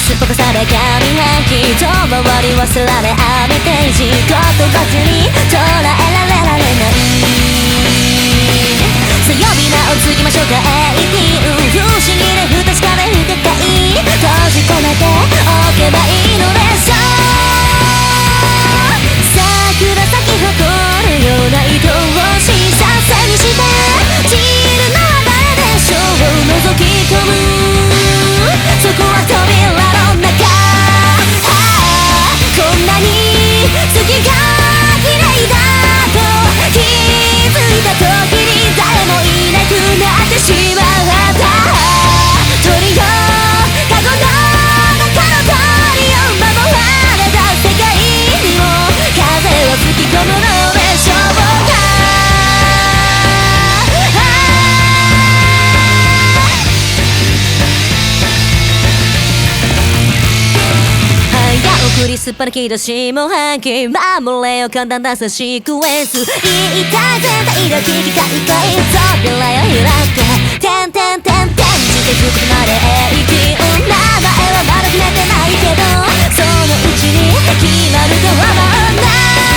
すっぽかされ紙半期遠回り忘れられ雨ページ言葉に捉えられない強火なをつぎましょうか18不思議で不確かで不可解閉じ込めておけばいいのでしょう桜咲き誇るような愛おしさ背にして散るのは誰でしょう覗き込むそこは扉の中こんなに月が綺麗だと気づいた時に誰もいなくなってしまった鳥よカゴの中の鳥を守られた世界にも風を吹き込むのでしょうか送りすっぱ抜き出しも半期守れよ簡単なさシクエンス一体全体の危機開会扉を開けてんてんてんてんしてくことまで永久名前はまだ決めてないけどそのうちに決まるとは思うな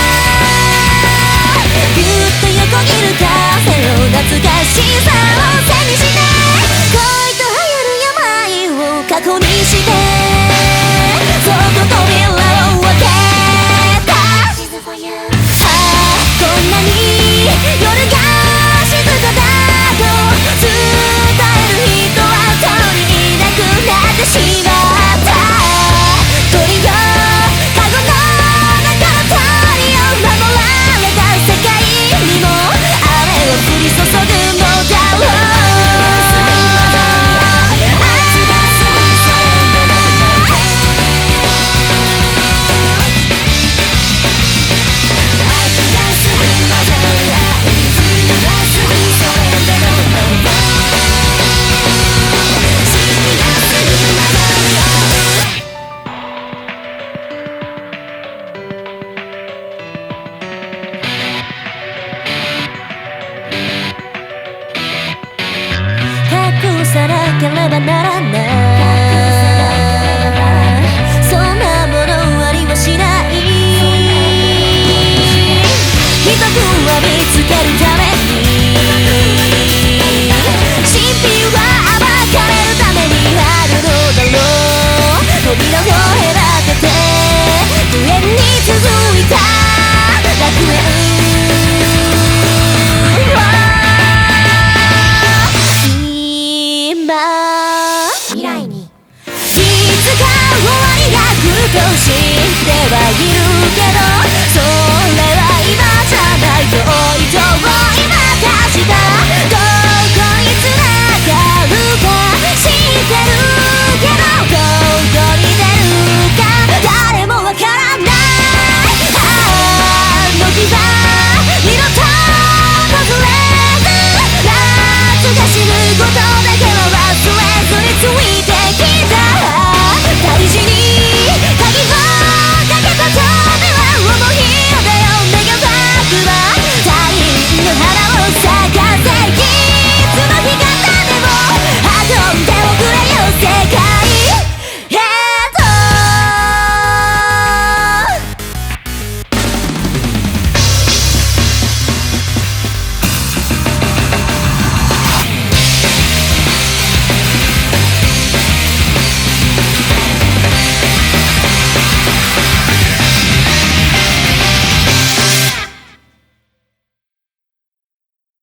ぎゅっと横切る風の懐かしさを背にして恋と流行る病を過去にしてそっと扉を開けたこんなに夜が静かだと伝える人は遠にいなくなってしまった鳥よカゴの中の鳥を守られた世界にも雨を降り注ぐのだろうさなければなら